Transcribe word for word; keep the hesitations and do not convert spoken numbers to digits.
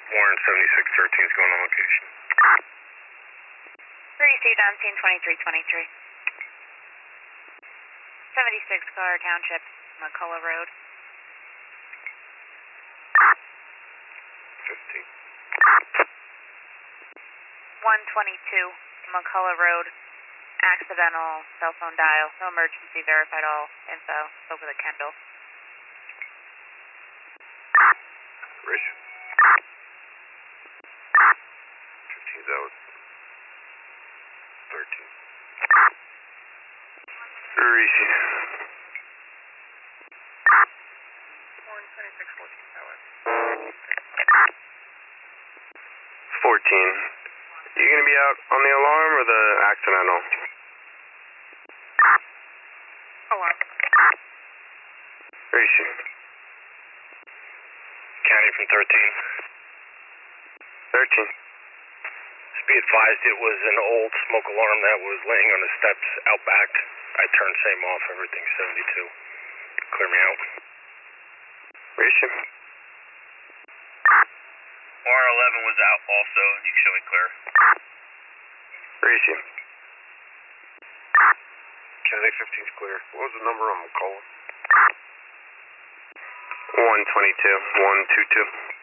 Warren seventy-six thirteen is going on location. Received on scene twenty-three twenty-three. seventy-six Car Township, McCullough Road. fifteen. one twenty-two McCullough Road. Accidental cell phone dial. No emergency. Verified all info. Over the Kendall. Rich. fifteen's out. thirteen. Rishi. Warren twenty-six fourteen Tower. fourteen. You gonna be out on the alarm or the accidental? Alarm. Rishi. County from thirteen. thirteen. Just be advised it was an old smoke alarm that was laying on the steps out back. I turned same off, everything seventy-two. Clear me out. Rishi. R eleven was out also, you can show me clear. Rishi. County fifteen's clear. What was the number on McCullough? one twenty-two, one two two.